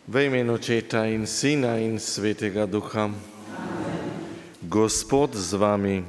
V imenu Očeta in Sina in Svetega Duha. Gospod z vami.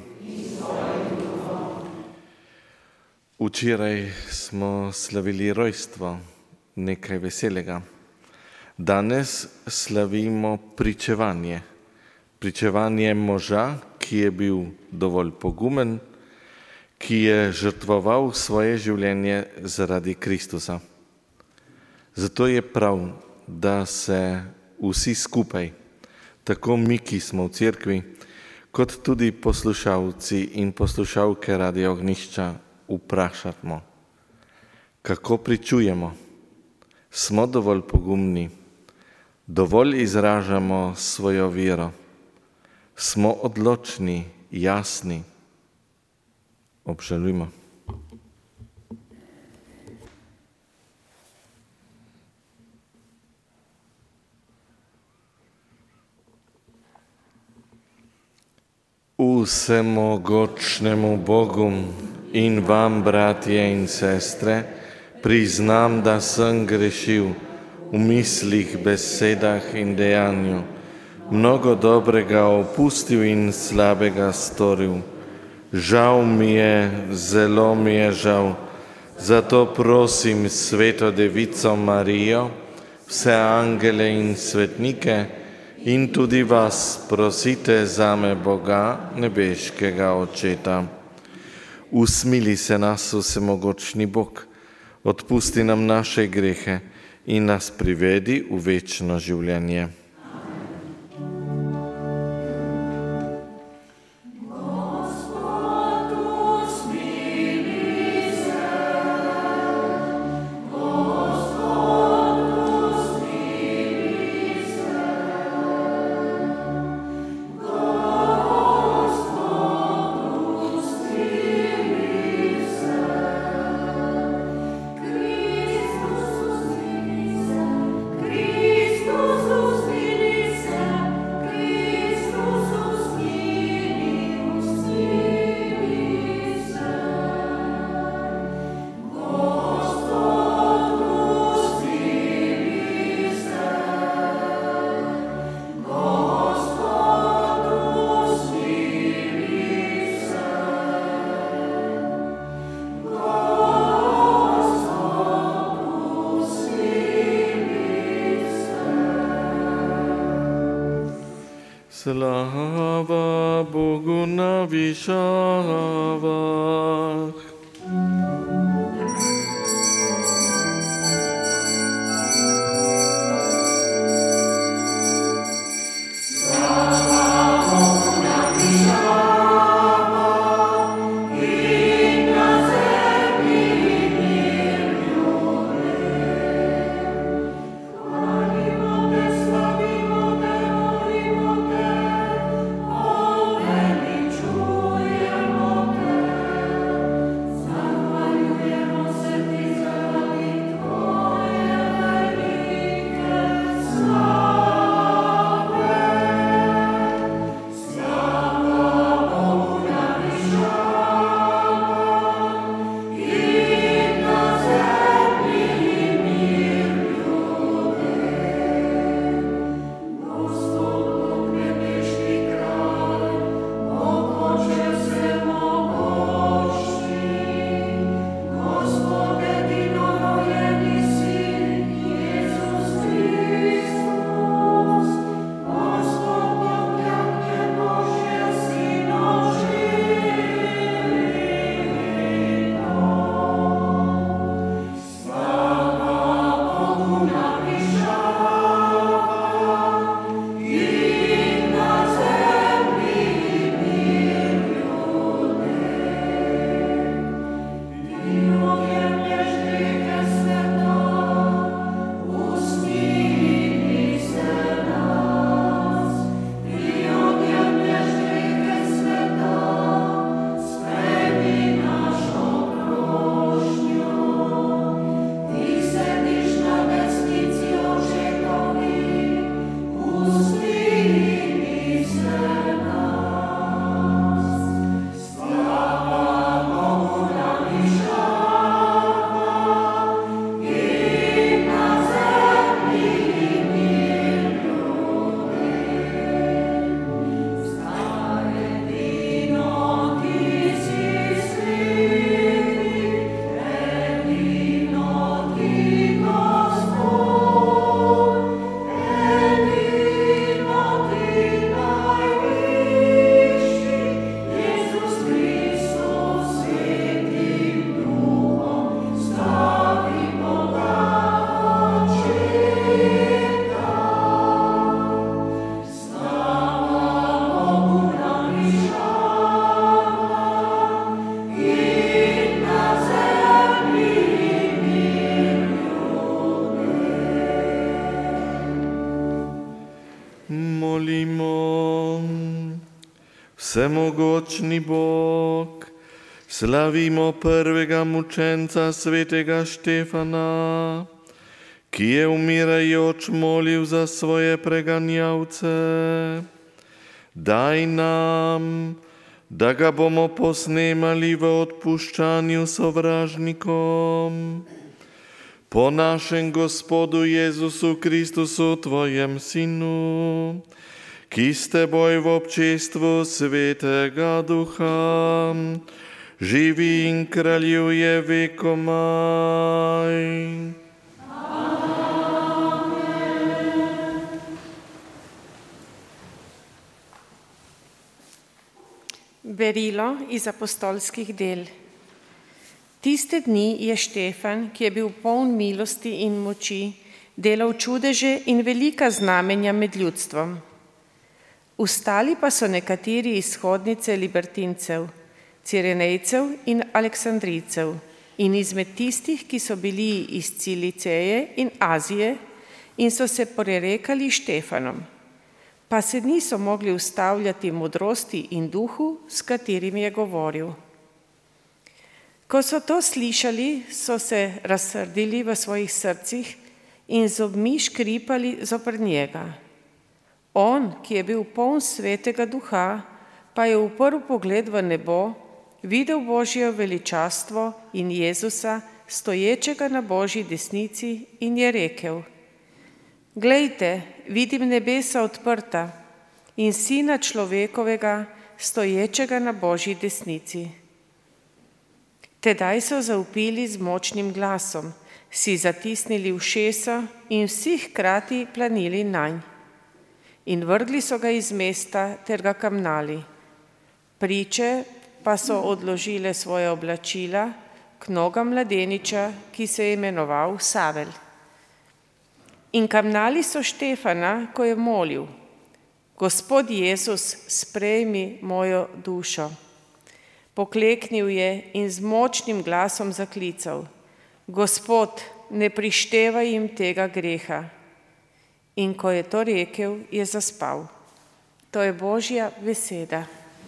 Včeraj smo slavili rojstvo, nekaj veselega. Danes slavimo pričevanje. Pričevanje moža, ki je bil dovolj pogumen, ki je žrtvoval svoje življenje zaradi Kristusa. Zato je prav, da se vsi skupaj, tako mi, ki smo v cerkvi, kot tudi poslušalci in poslušalke Radio Ognjišča, vprašamo, kako pričujemo, smo dovolj pogumni, dovolj izražamo svojo vero, smo odločni, jasni, obžalujmo. Vsemogočnemu Bogu in vam, bratje in sestre, priznam, da sem grešil v mislih, besedah in dejanju, mnogo dobrega opustil in slabega storil. Žal mi je, zelo mi je žal, zato prosim Sveto Devico Marijo, vse angele in svetnike, in tudi vas prosite zame Boga, nebeškega Očeta. Usmili se nas, vsemogočni Bog, odpusti nam naše grehe in nas privedi v večno življenje. Slava Bogu na višavah. molimo. Vsemogočni Bog, slavimo prvega mučenca svetega Štefana, ki je umirajoč molil za svoje preganjavce. Daj nam, da ga bomo posnemali v odpuščanju sovražnikom. Po našem Gospodu Jezusu Kristusu, Tvojem Sinu, ki s Teboj v občestvu Svetega Duha živi in kraljuje vekomaj. Berilo iz apostolskih del. Tiste dni je Štefan, ki je bil poln milosti in moči, delal čudeže in velika znamenja med ljudstvom. Ustali pa so nekateri iz shodnice libertincev, Cirenejcev in Aleksandrijcev in izmed tistih, ki so bili iz Ciliceje in Azije in so se prerekali Štefanom. Pa se niso mogli ustavljati modrosti in duhu, s katerim je govoril. Ko so to slišali, so se razsrdili v svojih srcih in zobmi škripali zoper njega. On, ki je bil poln Svetega Duha, pa je uprl pogled v nebo, videl Božje veličastvo in Jezusa, stoječega na Božji desnici, in je rekel: Glejte, vidim nebesa odprta in Sina človekovega, stoječega na Božji desnici. Tedaj so zavpili z močnim glasom, si zatisnili ušesa in vsi hkrati planili nanj. In vrgli so ga iz mesta ter ga kamnali. Priče pa so odložile svoje oblačila k nogam mladeniča, ki se je imenoval Savel. In kamnali so Štefana, ko je molil: Gospod Jezus, sprejmi mojo dušo. Pokleknil je in z močnim glasom zaklical: Gospod, ne prištevaj jim tega greha. In ko je to rekel, je zaspal. To je Božja beseda.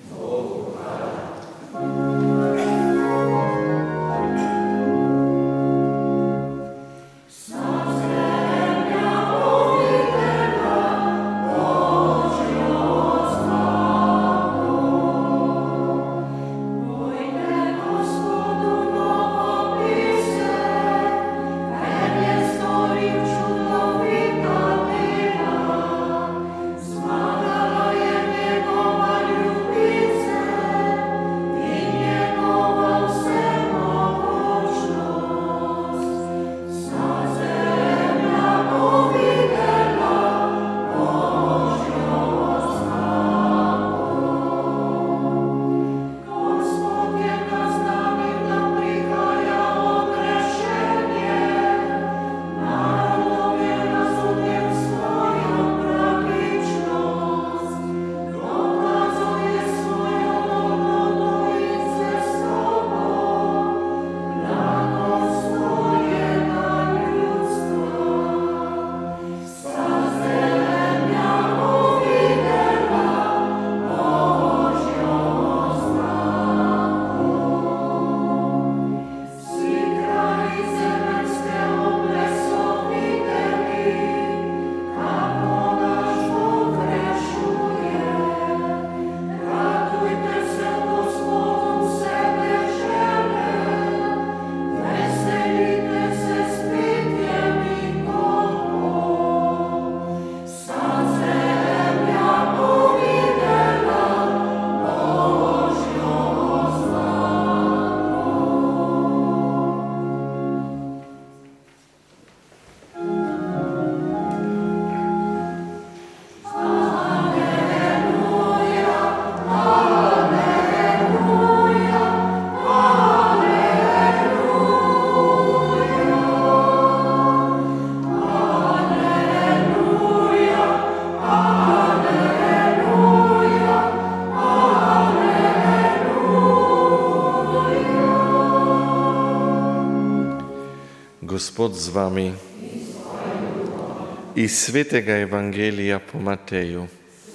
Gospod z vami. Iz Svetega Evangelija po Mateju.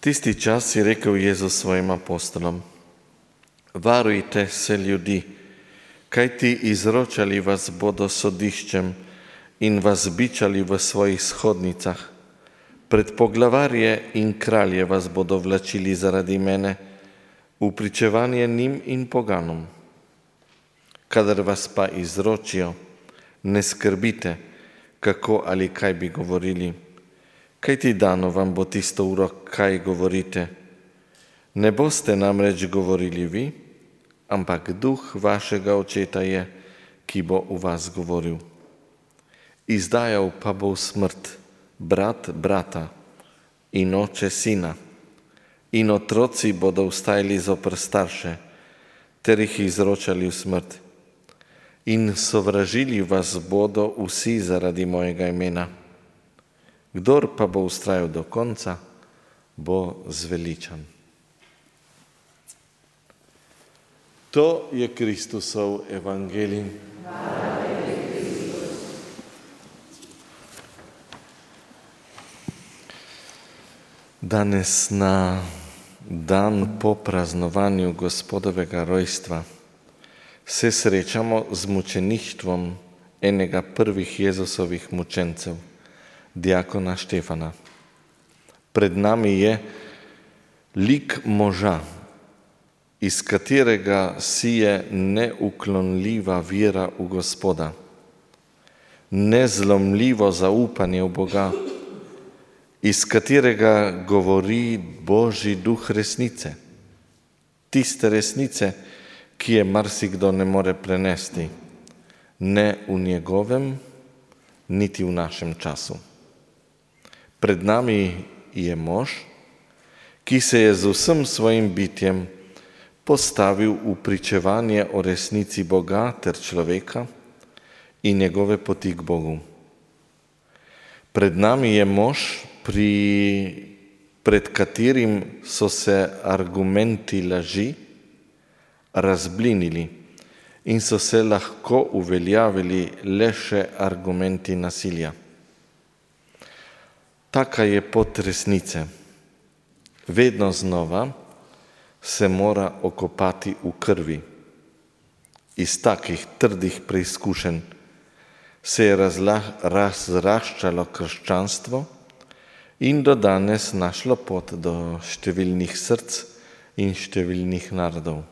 Tisti čas je rekel Jezus svojim apostolom: varujte se ljudi, kajti izročali vas bodo sodiščem in vas bičali v svojih shodnicah. Pred poglavarje in kralje vas bodo vlačili zaradi mene, v pričevanje njim in poganom. Kadar vas pa izročijo, ne skrbite, kako ali kaj bi govorili, kajti dano vam bo tisto uro, kaj govorite. Ne boste namreč govorili vi, ampak duh vašega očeta je, ki bo v vas govoril. Izdajal pa bo v smrt brat brata in oče sina, in otroci bodo vstajali zoper starše, ter jih izročali v smrt. In sovražili vas bodo vsi zaradi mojega imena. Kdor pa bo vztrajal do konca, bo zveličan. To je Kristusov evangelij. Danes na dan po praznovanju Gospodovega rojstva se srečamo z mučeništvom enega prvih Jezusovih mučencev, diakona Štefana. Pred nami je lik moža, iz katerega sije neuklonljiva vera v Gospoda, nezlomljivo zaupanje v Boga, iz katerega govori Božji duh resnice, tiste resnice, ki je marsikdo ne more prenesti, ne v njegovem, niti v našem času. Pred nami je mož, ki se je z vsem svojim bitjem postavil v pričevanje o resnici Boga ter človeka in njegove poti k Bogu. Pred nami je mož, pred katerim so se argumenti laži razblinili in so se lahko uveljavili le še argumenti nasilja. Taka je pot resnice. Vedno znova se mora okopati v krvi. Iz takih trdih preizkušenj se je razraščalo krščanstvo in do danes našlo pot do številnih src in številnih narodov.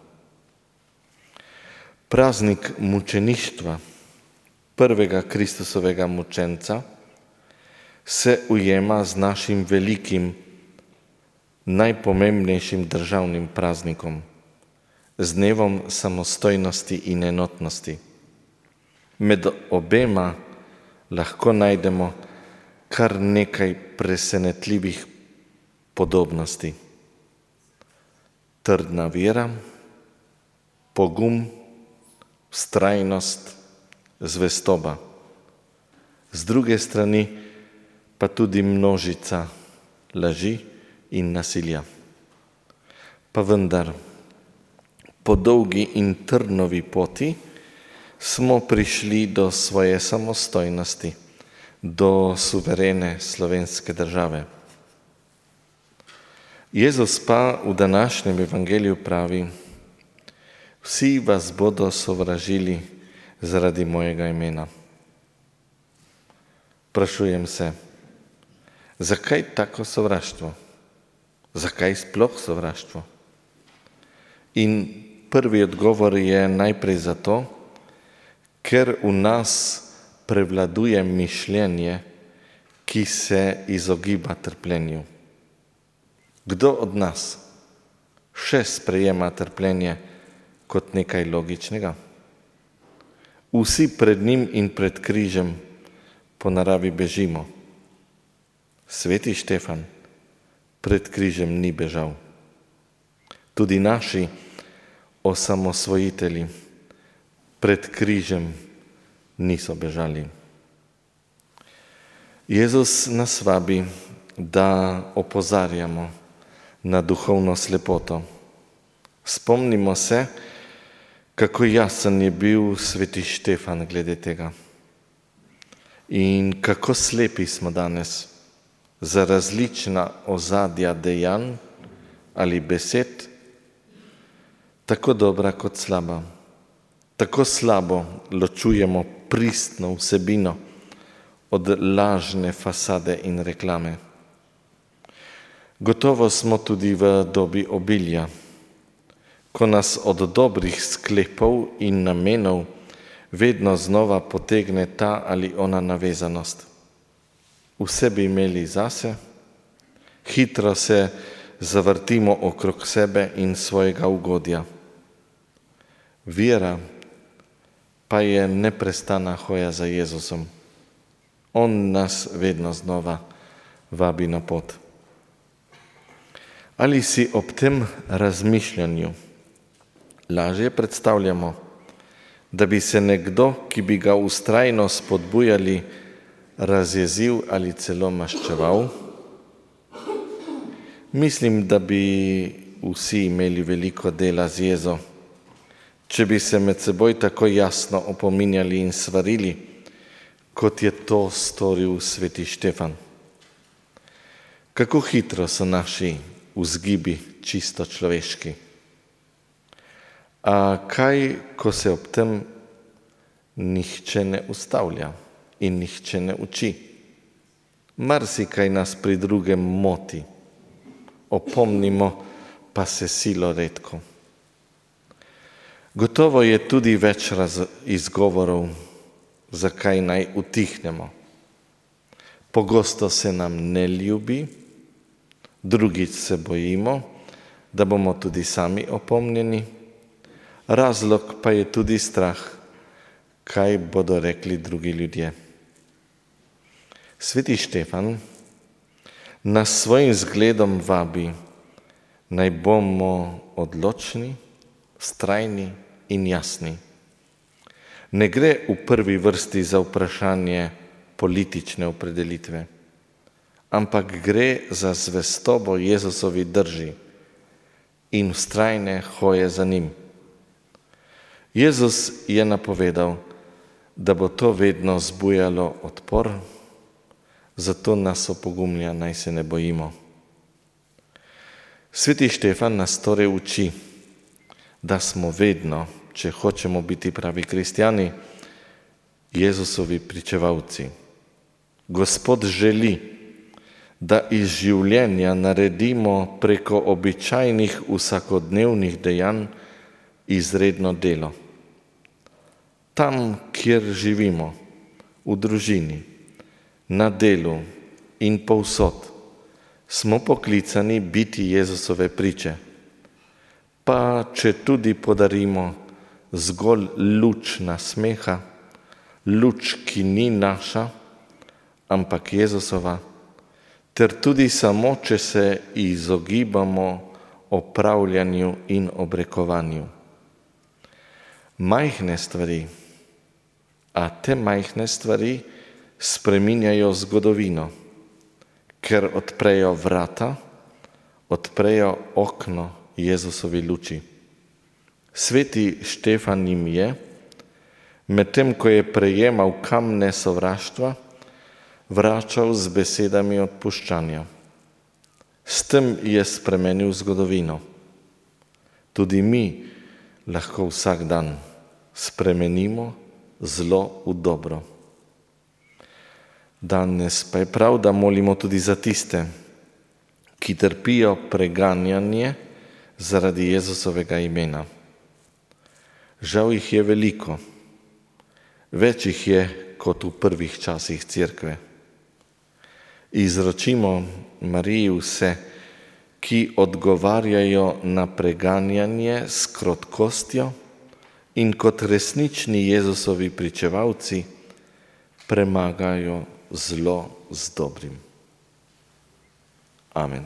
Praznik mučeništva, prvega Kristusovega mučenca, se ujema z našim velikim, najpomembnejšim državnim praznikom, z dnevom samostojnosti in enotnosti. Med obema lahko najdemo kar nekaj presenetljivih podobnosti. Trdna vera, pogum, vztrajnost, zvestoba. Z druge strani pa tudi množica laži in nasilja. Pa vendar, po dolgi in trnovi poti smo prišli do svoje samostojnosti, do suverene slovenske države. Jezus pa v današnjem evangeliju pravi: vsi vas bodo sovražili zaradi mojega imena. Sprašujem se, zakaj tako sovraštvo? Zakaj sploh sovraštvo? In prvi odgovor je najprej zato, ker v nas prevladuje mišljenje, ki se izogiba trpljenju. Kdo od nas še sprejema trpljenje kot nekaj logičnega? Vsi pred njim in pred križem po naravi bežimo. Sveti Štefan pred križem ni bežal. Tudi naši osamosvojitelji pred križem niso bežali. Jezus nas vabi, da opozarjamo na duhovno slepoto. Spomnimo se, kako jasen je bil sveti Štefan glede tega. In kako slepi smo danes. za različna ozadja dejanj ali besed, tako dobra kot slaba. Tako slabo ločujemo pristno vsebino od lažne fasade in reklame. Gotovo smo tudi v dobi obilja, ko nas od dobrih sklepov in namenov vedno znova potegne ta ali ona navezanost. Vse bi imeli zase, hitro se zavrtimo okrog sebe in svojega ugodja. Vera pa je neprestana hoja za Jezusom. On nas vedno znova vabi na pot. Ali si ob tem razmišljanju lažje predstavljamo, da bi se nekdo, ki bi ga vztrajno spodbujali, razjezil ali celo maščeval? Mislim, da bi vsi imeli veliko dela z jezo, če bi se med seboj tako jasno opominjali in svarili, kot je to storil sveti Štefan. Kako hitro so naši vzgibi čisto človeški. A kaj, ko se ob tem nihče ne ustavlja in nihče ne uči? Marsikaj nas pri drugem moti, opomnimo pa se silo redko. Gotovo je tudi več izgovorov, zakaj naj utihnemo. Pogosto se nam ne ljubi, drugič se bojimo, da bomo tudi sami opomnjeni. Razlog pa je tudi strah, kaj bodo rekli drugi ljudje. Sveti Štefan nas svojim zgledom vabi, naj bomo odločni, vztrajni in jasni. Ne gre v prvi vrsti za vprašanje politične opredelitve, ampak gre za zvestobo Jezusovi drži in vztrajne hoje za njim. Jezus je napovedal, da bo to vedno zbujalo odpor, zato nas opogumlja, naj se ne bojimo. Sveti Štefan nas torej uči, da smo vedno, če hočemo biti pravi kristjani, Jezusovi pričevalci. Gospod želi, da iz življenja naredimo preko običajnih vsakodnevnih dejanj izredno delo. Tam, kjer živimo, v družini, na delu in povsod, smo poklicani biti Jezusove priče. Pa če tudi podarimo zgolj luč nasmeha, luč, ki ni naša, ampak Jezusova, ter tudi samo, če se izogibamo opravljanju in obrekovanju. Majhne stvari, a te majhne stvari spreminjajo zgodovino, ker odprejo vrata, odprejo okno Jezusovi luči. Sveti Štefan jim je, medtem ko je prejemal kamne sovraštva, vračal z besedami odpuščanja. S tem je spremenil zgodovino. Tudi mi lahko vsak dan spremenimo zlo v dobro. Danes pa je prav, da molimo tudi za tiste, ki trpijo preganjanje zaradi Jezusovega imena. Žal jih je veliko, več jih je kot v prvih časih Cerkve. Izročimo Mariji vse, ki odgovarjajo na preganjanje s krotkostjo in kot resnični Jezusovi pričevalci premagajo zlo z dobrim. Amen.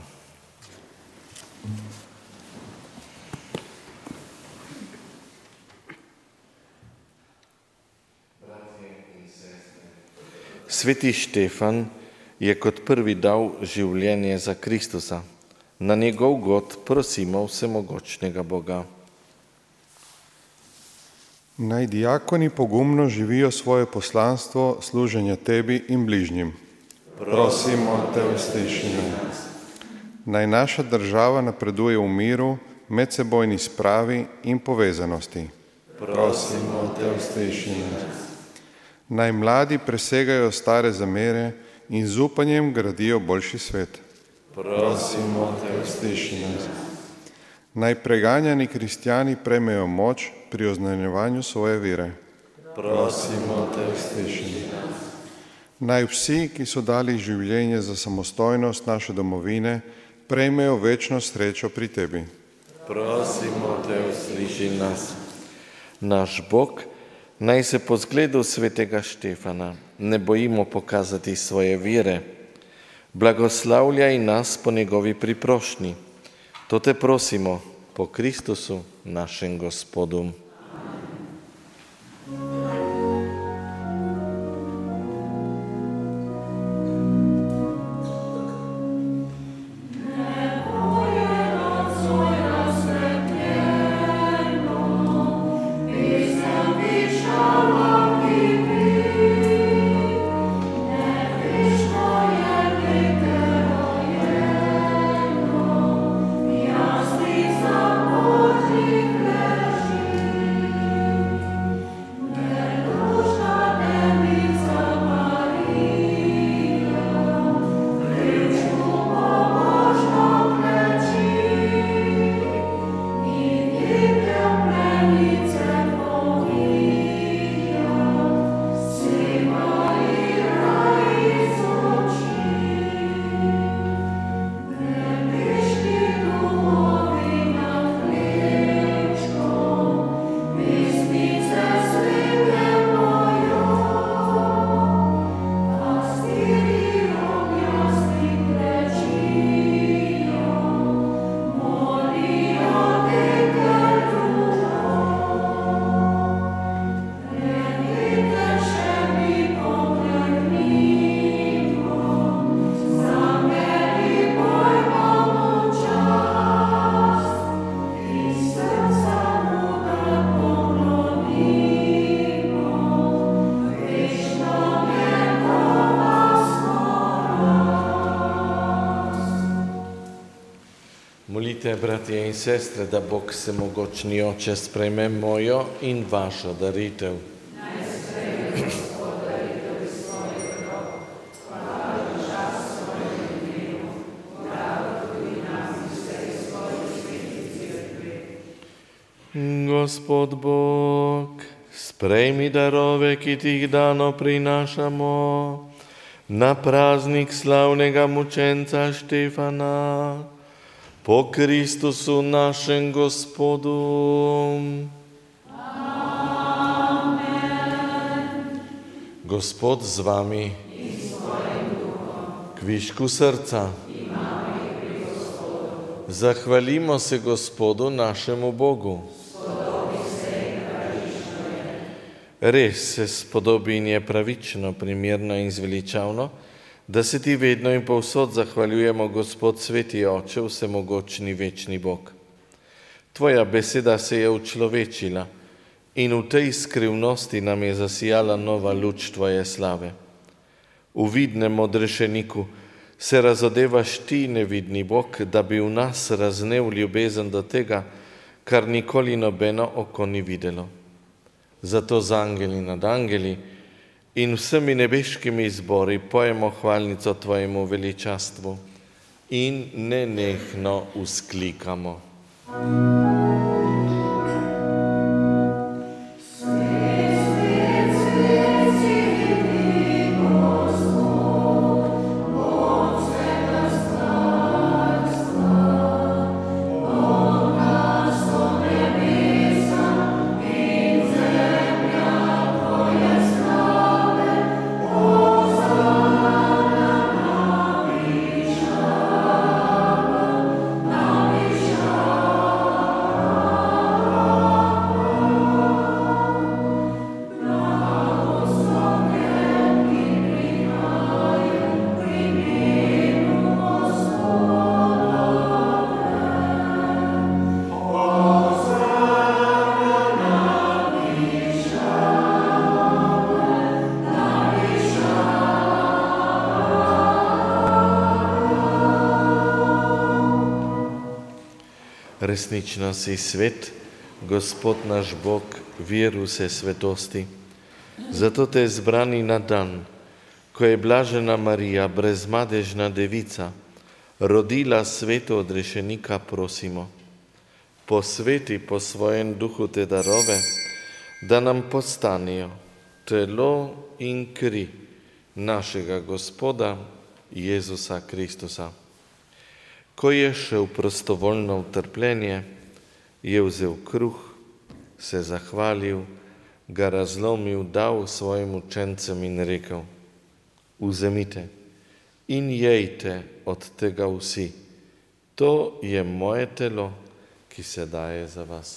Sveti Štefan je kot prvi dal življenje za Kristusa. Na njegov god prosimo vsemogočnega Boga. Naj diakoni pogumno živijo svoje poslanstvo služenja tebi in bližnjim. Prosimo te, usliši nas. Naj naša država napreduje v miru, medsebojni spravi in povezanosti. Prosimo te, usliši nas. Naj mladi presegajo stare zamere in z upanjem gradijo boljši svet. Prosimo te, usliši nas. Naj preganjani kristjani prejmejo moč pri oznanjevanju svoje vere. Prosimo te, usliši nas. Naj vsi, ki so dali življenje za samostojnost naše domovine, prejmejo večno srečo pri tebi. Prosimo te, usliši nas. Naš Bog, naj se po zgledu svetega Štefana ne bojimo pokazati svoje vere. Blagoslavljaj nas po njegovi priprošnji. To te prosimo po Kristusu, našem Gospodu. Molite, bratje in sestre, da Bog Vsemogočni Oče sprejme mojo in vašo daritev. Gospod Bog, sprejmi darove, ki ti jih dano prinašamo na praznik slavnega mučenca Štefana, po Kristusu našem Gospodu. Amen. Gospod z vami in s tvojim duhom. Kvišku srca. Zahvalimo se Gospodu našemu Bogu. Res se spodobi in je pravično, primerno in zveličavno, da se ti vedno in povsod zahvaljujemo, Gospod sveti Oče, vsemogočni večni Bog. Tvoja beseda se je učlovečila in v tej skrivnosti nam je zasijala nova luč tvoje slave. V vidnem odrešeniku se razodevaš ti, nevidni Bog, da bi v nas raznev ljubezen do tega, kar nikoli nobeno oko ni videlo. Zato z angeli nad angeli in vsemi nebeškimi zbori pojemo hvalnico tvojemu veličastvu in nenehno vzklikamo. resnično si svet, Gospod naš Bog, vir vse svetosti. Zato te zbrani na dan, ko je blažena Marija, brezmadežna devica, rodila sveto odrešenika, prosimo. Posveti po svojem duhu te darove, da nam postanejo telo in kri našega Gospoda Jezusa Kristusa. Ko je šel prostovoljno v trpljenje, je vzel kruh, se zahvalil, ga razlomil, dal svojim učencem in rekel: Vzemite in jejte od tega vsi, to je moje telo, ki se daje za vas.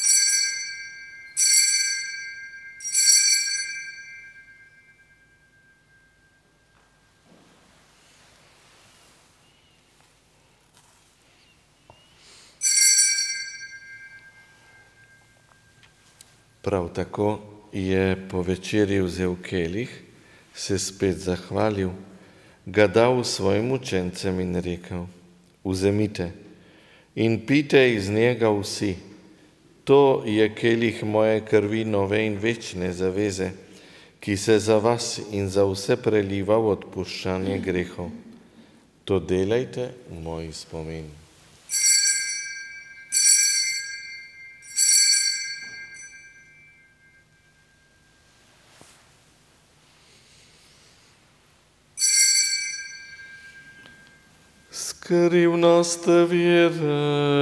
Prav tako je po večerji vzel kelih, se spet zahvalil, ga dal svojim učencem in rekel: Vzemite in pijte iz njega vsi, to je kelih moje krvi nove in večne zaveze, ki se za vas in za vse preliva v odpuščanje grehov. To delajte v moj spomin. Skrivnost vere.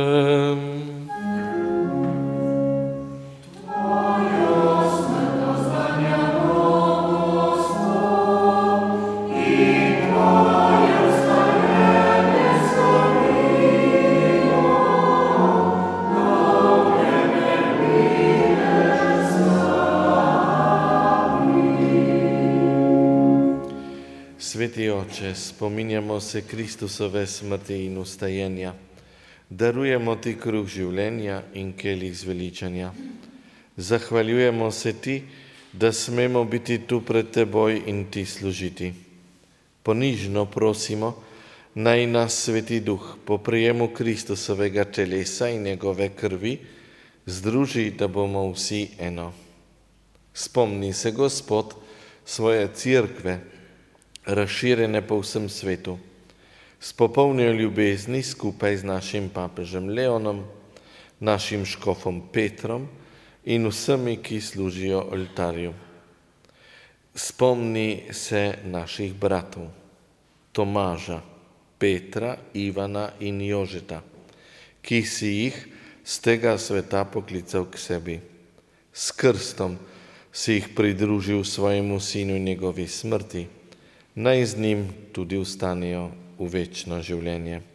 Sveti Oče, spominjamo se Kristusove smrti in vstajenja. Darujemo Ti kruh življenja in kelih zveličanja. Zahvaljujemo se Ti, da smemo biti tu pred Teboj in Ti služiti. Ponižno prosimo, naj nas Sveti Duh po prijemu Kristusovega telesa in njegove krvi združi, da bomo vsi eno. Spomni se, Gospod, svoje cerkve, razširjene po vsem svetu, s popolno ljubezni skupaj z našim papežem Leonom, našim škofom Petrom in vsemi, ki služijo oltarju. Spomni se naših bratov, Tomaža, Petra, Ivana in Jožeta, ki si jih z tega sveta poklical k sebi. S krstom si jih pridružil svojemu sinu in njegovi smrti, naj z njim tudi vstanejo v večno življenje.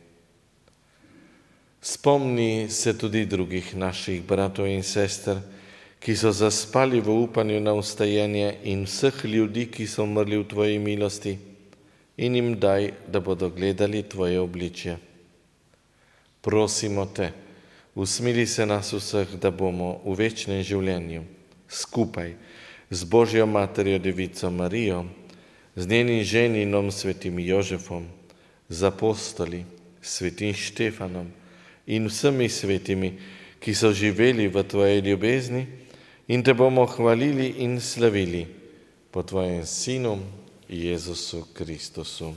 Spomni se tudi drugih naših bratov in sester, ki so zaspali v upanju na vstajenje, in vseh ljudi, ki so umrli v Tvoji milosti, in jim daj, da bodo gledali Tvoje obličje. Prosimo Te, usmili se nas vseh, da bomo v večnem življenju skupaj z Božjo Materjo Devico Marijo, z njenim ženinom svetim Jožefom, z apostoli, svetim Štefanom in vsemi svetimi, ki so živeli v Tvoji ljubezni, in Te bomo hvalili in slavili po Tvojem Sinu Jezusu Kristusu.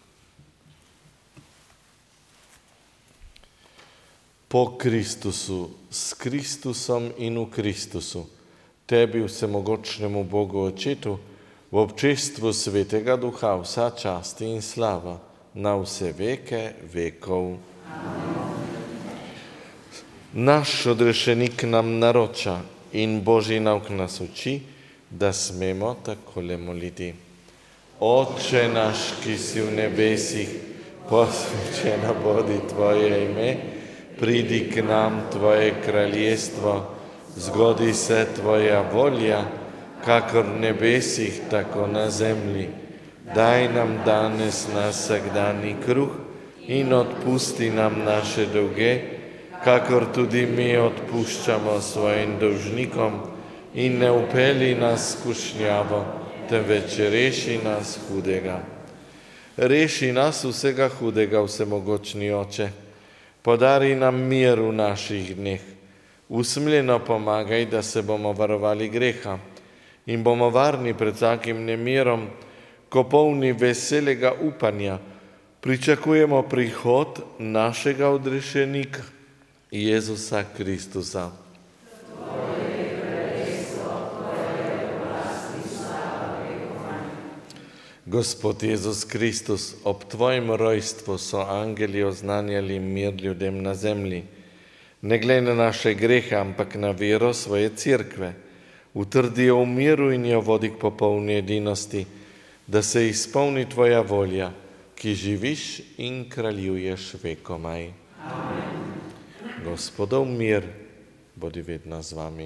Po Kristusu, s Kristusom in v Kristusu, Tebi, vsemogočnemu Bogu Očetu, v občestvu Svetega Duha vsa čast in slava na vse veke vekov. Naš odrešenik nam naroča in Božji nauk nas uči, da smemo takole moliti. Oče naš, ki si v nebesih, posvečeno bodi Tvoje ime, pridi k nam Tvoje kraljestvo, zgodi se Tvoja volja, kakor v nebesih, tako na zemlji. Daj nam danes naš vsakdanji kruh in odpusti nam naše dolge, kakor tudi mi odpuščamo svojim dolžnikom, in ne vpelji nas v skušnjavo, temveč reši nas hudega. Reši nas vsega hudega, vsemogočni Oče, Podari nam mir v naših dneh. Usmiljeno pomagaj, da se bomo varovali greha in bomo varni pred vsakim nemirom, ko polni veselega upanja pričakujemo prihod našega odrešenika, Jezusa Kristusa. Gospod Jezus Kristus, ob Tvojem rojstvu so angeli oznanjali mir ljudem na zemlji. Ne glej na naše grehe, ampak na vero svoje cerkve. Utrdi jo v miru in jo vodi k popolni edinosti, da se izpolni Tvoja volja, ki živiš in kraljuješ vekomaj. Amen. Gospodov mir, bodi vedno z vami.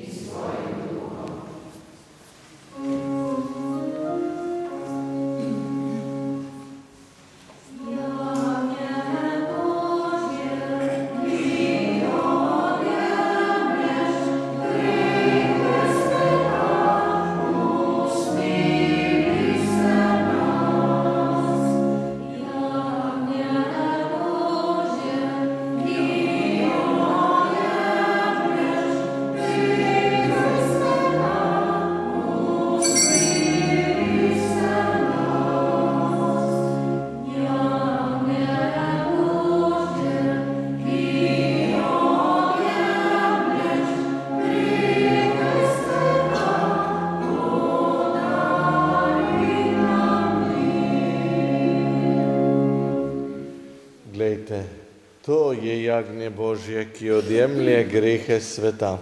Glejte, to je jagnje Božje, ki odjemlje grehe sveta.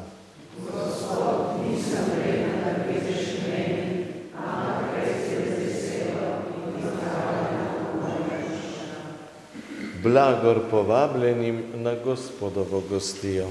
Blagor povabljenim na Gospodovo gostijo.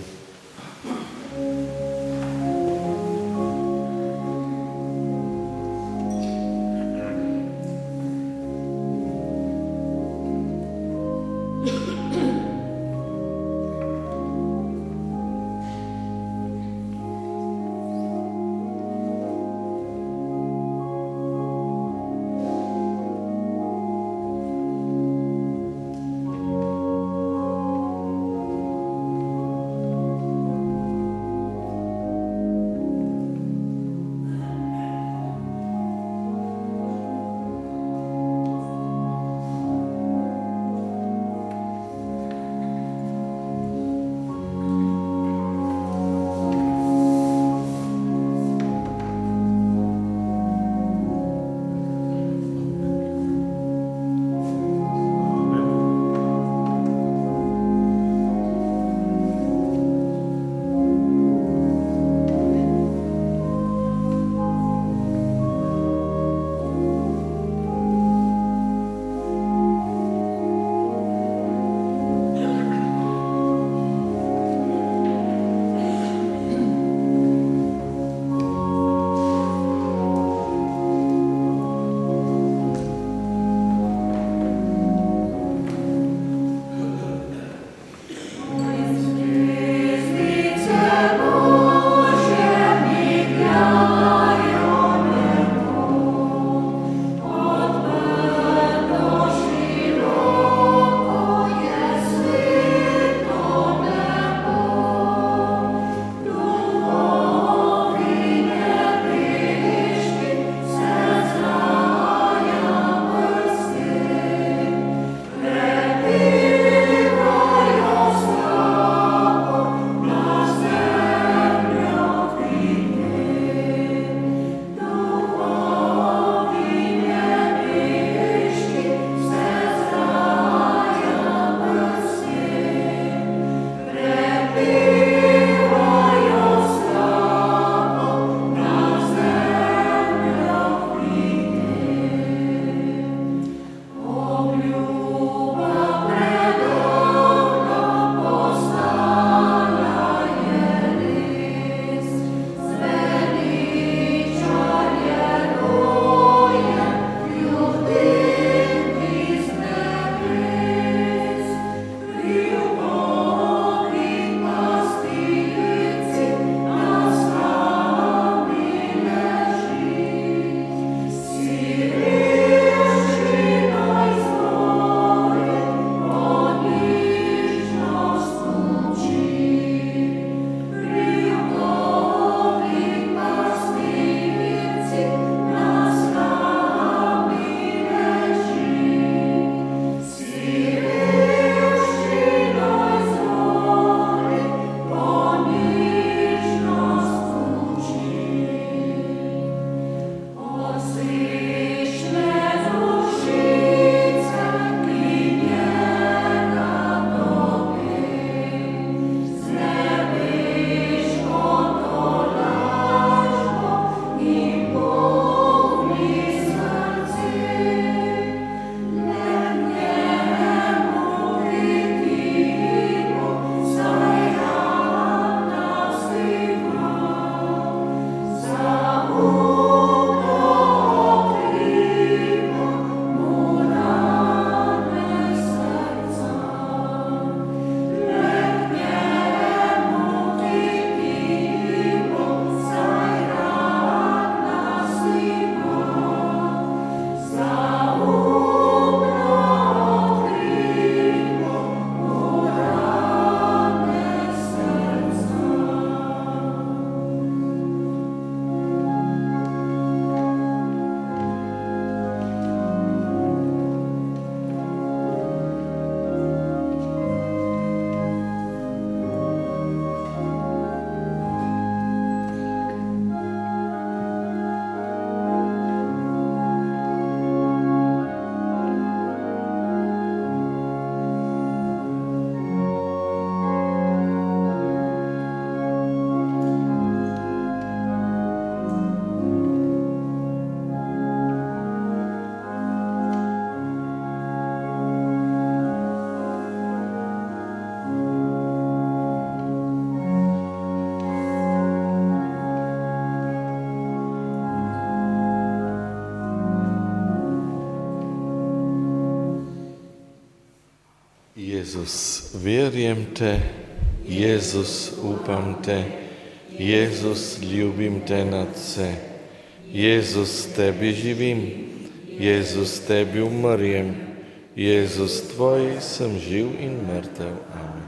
Jezus, vjerujem te, Jezus, upam te, Jezus, ljubim te nadvse, Jezus, tebi živim, Jezus, tebi umrjem, Jezus, tvoj sem živ in mrtev. Amen.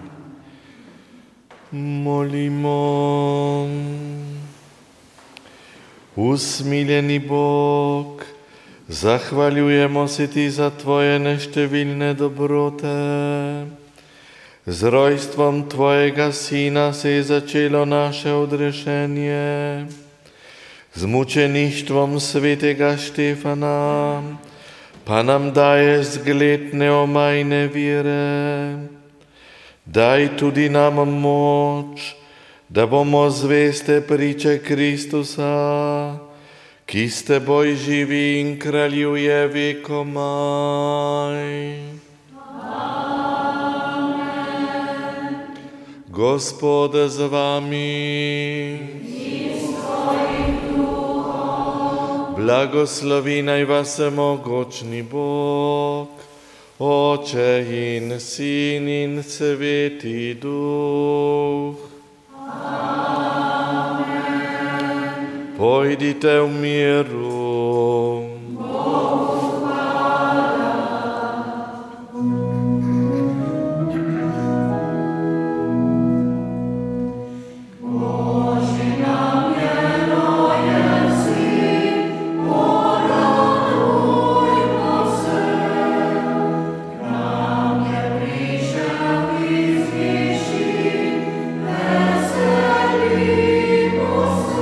Molimo. Usmiljeni Bog, zahvaljujemo se ti za tvoje neštevilne dobrote. Z rojstvom tvojega sina se je začelo naše odrešenje. Z mučeništvom svetega Štefana pa nam daje zgled neomajne vire. Daj tudi nam moč, da bomo zveste priče Kristusa, ki s teboj živi in kraljuje vekomaj. Amen. Gospod z vami. Blagoslovi naj vas mogočni Bog, Oče in Sin in Sveti Duh. Amen. Pojdite v miru. Bogu hvala. Bože nam je rojen sin, poradujmo se. Nam je prišel iz višin, veselimo se.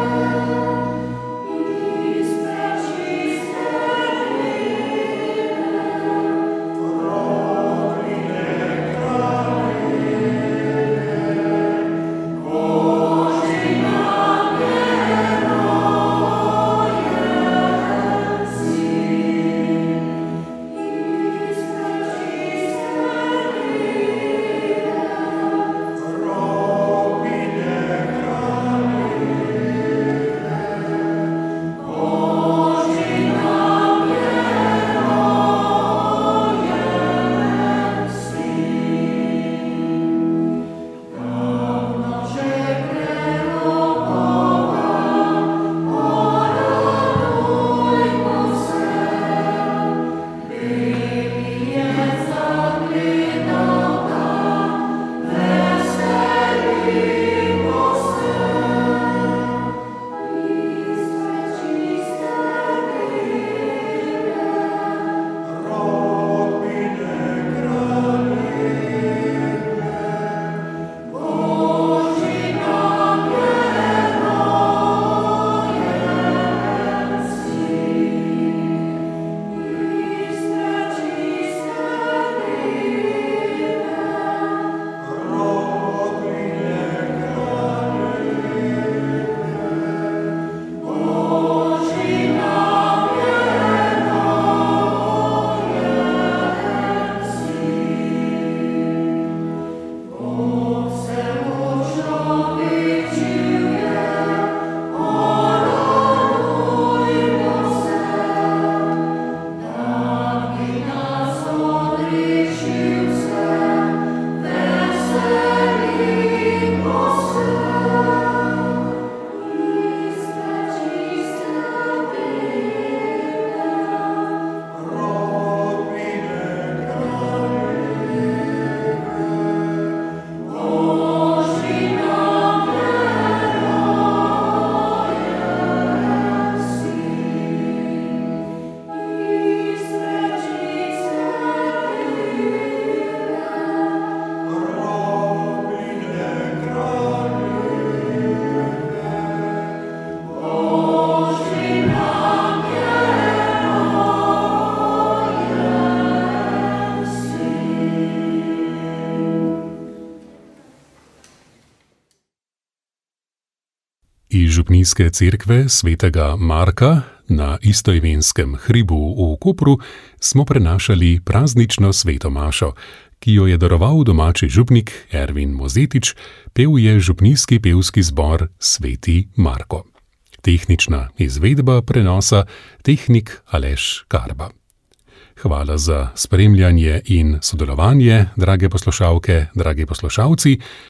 Iz župnijske cerkve svetega Marka na istoimenskem hribu v Kopru smo prenašali praznično sveto mašo, ki jo je daroval domači župnik Ervin Mozetič, pel je župnijski pevski zbor Sveti Marko. Tehnična izvedba prenosa tehnik Aleš Karba. Hvala za spremljanje in sodelovanje, drage poslušalke, dragi poslušalci.